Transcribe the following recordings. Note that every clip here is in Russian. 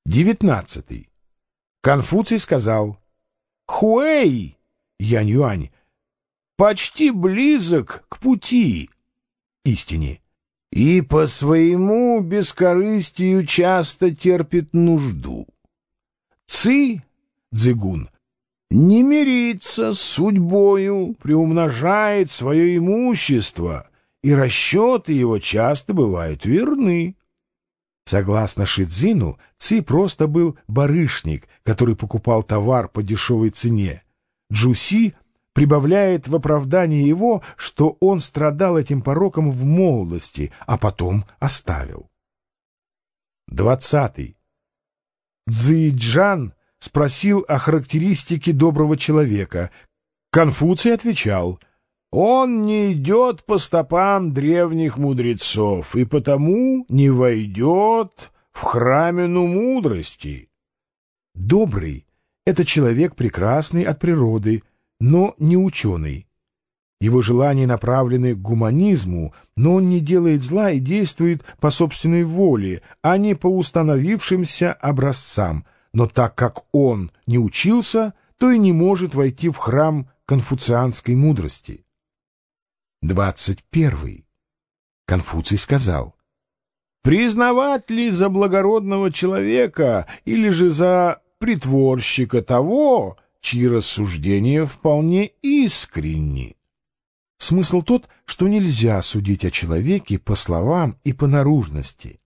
19. Конфуций сказал: «Хуэй, Янь-Юань, почти близок к пути, истине, и по своему бескорыстию часто терпит нужду. Ци, Цзигун, не мирится с судьбою, приумножает свое имущество, и расчеты его часто бывают верны». Согласно Шидзину, Ци просто был барышник, который покупал товар по дешевой цене. Джуси прибавляет в оправдание его, что он страдал этим пороком в молодости, а потом оставил. 20. Цзиджан спросил о характеристике доброго человека. Конфуций отвечал: «Он не идет по стопам древних мудрецов и потому не войдет в храмину мудрости». Добрый — это человек прекрасный от природы, но не ученый. Его желания направлены к гуманизму, но он не делает зла и действует по собственной воле, а не по установившимся образцам. Но так как он не учился, то и не может войти в храм конфуцианской мудрости. 21. Конфуций сказал: «Признавать ли за благородного человека или же за притворщика того, чьи рассуждения вполне искренни?» Смысл тот, что нельзя судить о человеке по словам и по наружности.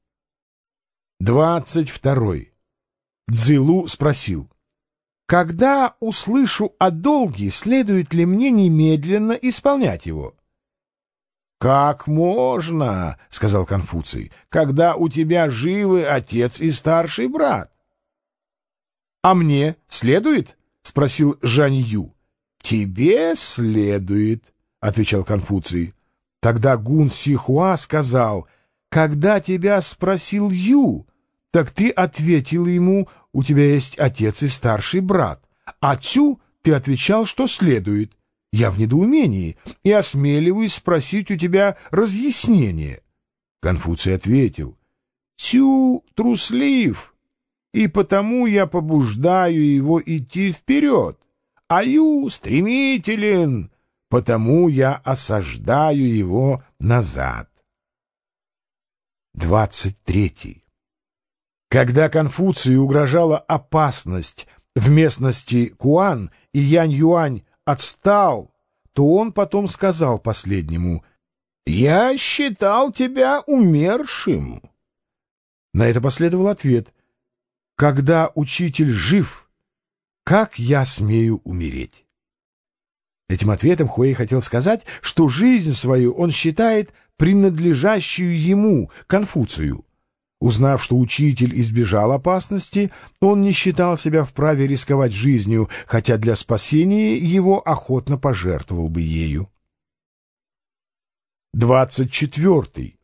22. Цзилу спросил: «Когда услышу о долге, следует ли мне немедленно исполнять его?» «Как можно, — сказал Конфуций, — когда у тебя живы отец и старший брат?» «А мне следует?» — спросил Жань Ю. «Тебе следует, — отвечал Конфуций. Тогда Гун Сихуа сказал: «Когда тебя спросил Ю, так ты ответил ему: у тебя есть отец и старший брат, а Цю ты отвечал, что следует. Я в недоумении и осмеливаюсь спросить у тебя разъяснение». Конфуций ответил: «Цю труслив, и потому я побуждаю его идти вперед, а Ю стремителен, потому я осаждаю его назад». 23. Когда Конфуцию угрожала опасность в местности Куан, и Янь-Юань отстал, то он потом сказал последнему: «Я считал тебя умершим». На это последовал ответ: «Когда учитель жив, как я смею умереть?» Этим ответом Хуэй хотел сказать, что жизнь свою он считает принадлежащую ему, Конфуцию. Узнав, что учитель избежал опасности, он не считал себя вправе рисковать жизнью, хотя для спасения его охотно пожертвовал бы ею. 24.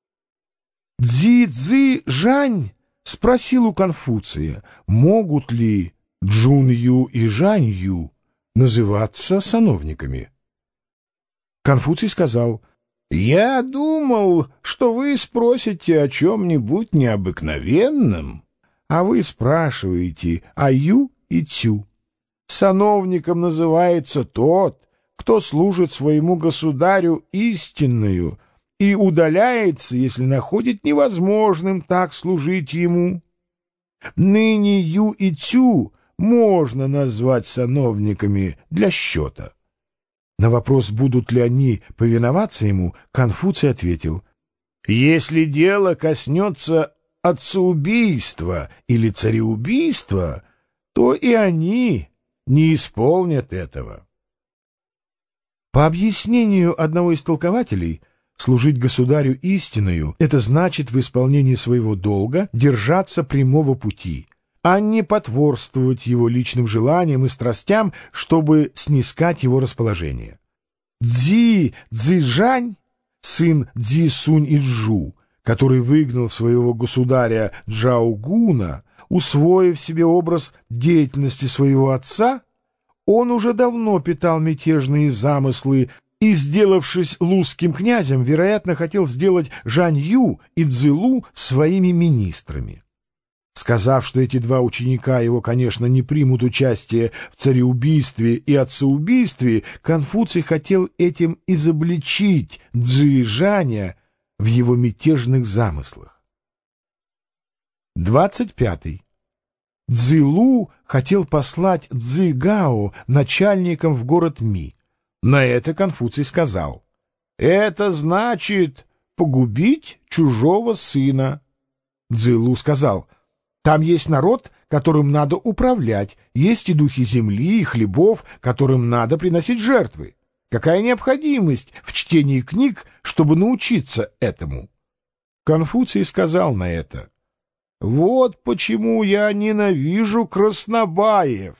Цзи Жань спросил у Конфуция, могут ли Джун-Ю и Жань-Ю называться сановниками. Конфуций сказал: «Я думал, что вы спросите о чем-нибудь необыкновенном, а вы спрашиваете о Ю и Цю. Сановником называется тот, кто служит своему государю истинную и удаляется, если находит невозможным так служить ему. Ныне Ю и Цю можно назвать сановниками для счета». На вопрос, будут ли они повиноваться ему, Конфуций ответил: «Если дело коснется отцеубийства или цареубийства, то и они не исполнят этого». По объяснению одного из толкователей, служить государю истинною — это значит в исполнении своего долга держаться прямого пути, а не потворствовать его личным желаниям и страстям, чтобы снискать его расположение. Цзижань, сын Цзи-Сунь-Иджу, который выгнал своего государя Джаогуна, усвоив себе образ деятельности своего отца, он уже давно питал мятежные замыслы и, сделавшись лузским князем, вероятно, хотел сделать Жань-Ю и Цзилу своими министрами. Сказав, что эти два ученика его, конечно, не примут участие в цареубийстве и отцеубийстве, Конфуций хотел этим изобличить Цзы Жаня в его мятежных замыслах. 25. Цзилу хотел послать Цзы Гао начальником в город Ми. На это Конфуций сказал: «Это значит погубить чужого сына». Цзилу сказал: «Там есть народ, которым надо управлять, есть и духи земли, и хлебов, которым надо приносить жертвы. Какая необходимость в чтении книг, чтобы научиться этому?» Конфуций сказал на это: «Вот почему я ненавижу краснобаев».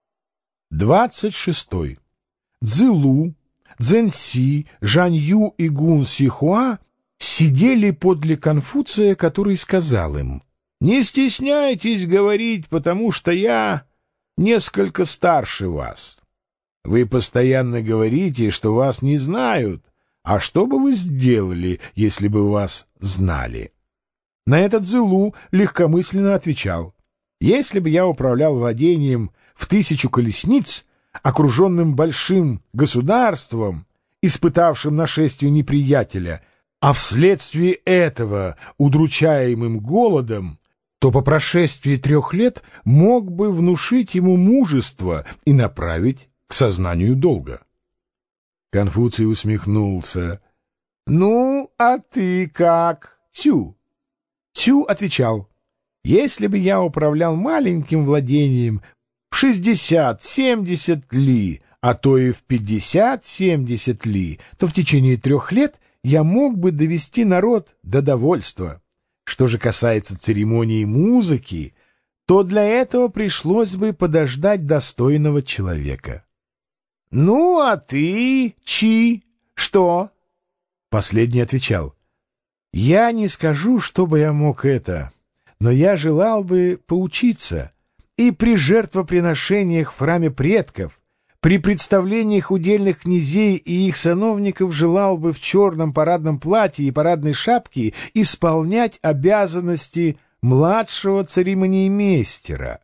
26. Цзилу, Цзэньси, Жанью и Гун Сихуа сидели подле Конфуция, который сказал им: «Не стесняйтесь говорить, потому что я несколько старше вас. Вы постоянно говорите, что вас не знают, а что бы вы сделали, если бы вас знали?» На это Цзилу легкомысленно отвечал: «Если бы я управлял владением в 1000 колесниц, окруженным большим государством, испытавшим нашествие неприятеля, а вследствие этого удручаемым голодом, то по прошествии 3 лет мог бы внушить ему мужество и направить к сознанию долга». Конфуций усмехнулся. «Ну, а ты как, Цю?» Цю отвечал: «Если бы я управлял маленьким владением в 60-70 ли, а то и в 50-70 ли, то в течение 3 лет я мог бы довести народ до довольства. Что же касается церемонии музыки, то для этого пришлось бы подождать достойного человека». «Ну, а ты, Чи, что?» Последний отвечал: «Я не скажу, чтобы я мог это, но я желал бы поучиться и при жертвоприношениях в храме предков, при представлениях удельных князей и их сановников желал бы в черном парадном платье и парадной шапке исполнять обязанности младшего церемониймейстера».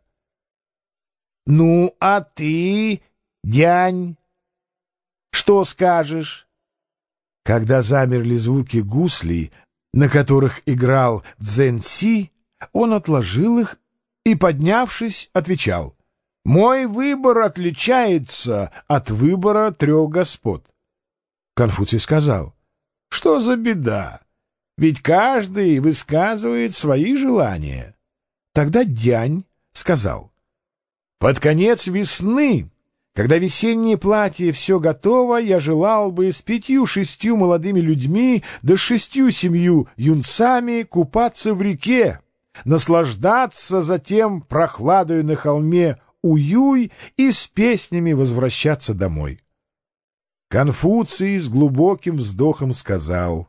«Ну, а ты, Дянь, что скажешь?» Когда замерли звуки гуслей, на которых играл Цзэньси, он отложил их и, поднявшись, отвечал: «Мой выбор отличается от выбора 3 господ». Конфуций сказал: «Что за беда? Ведь каждый высказывает свои желания». Тогда Дянь сказал: «Под конец весны, когда весеннее платье все готово, я желал бы с 5-6 молодыми людьми да 6-7 юнцами купаться в реке, наслаждаться затем прохладою на холме Уюй и с песнями возвращаться домой». Конфуций с глубоким вздохом сказал: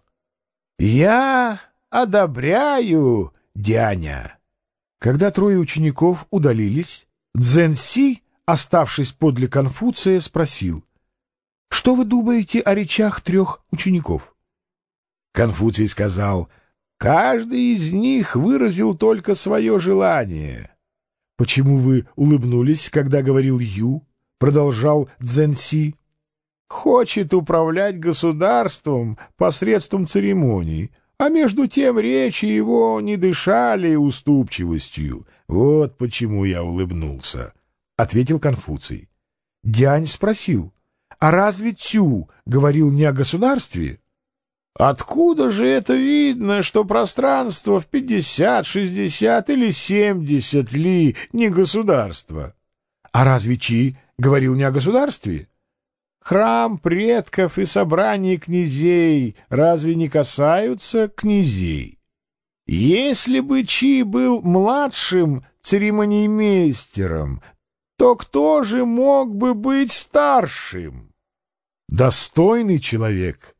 «Я одобряю, Дяня». Когда 3 учеников удалились, Цзэньси, оставшись подле Конфуция, спросил: «Что вы думаете о речах 3 учеников?» Конфуций сказал: «Каждый из них выразил только свое желание». «Почему вы улыбнулись, когда говорил Ю?» — продолжал Цзэньси. «Хочет управлять государством посредством церемоний, а между тем речи его не дышали уступчивостью. Вот почему я улыбнулся», — ответил Конфуций. Дянь спросил: «А разве Цю говорил не о государстве?» «Откуда же это видно, что пространство в 50, 60 или 70 ли не государство?» «А разве Чи говорил не о государстве?» «Храм предков и собрание князей разве не касаются князей? Если бы Чи был младшим церемониймейстером, то кто же мог бы быть старшим?» «Достойный человек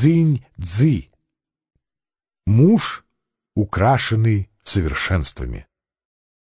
Цзинь-Цзы, муж, украшенный совершенствами».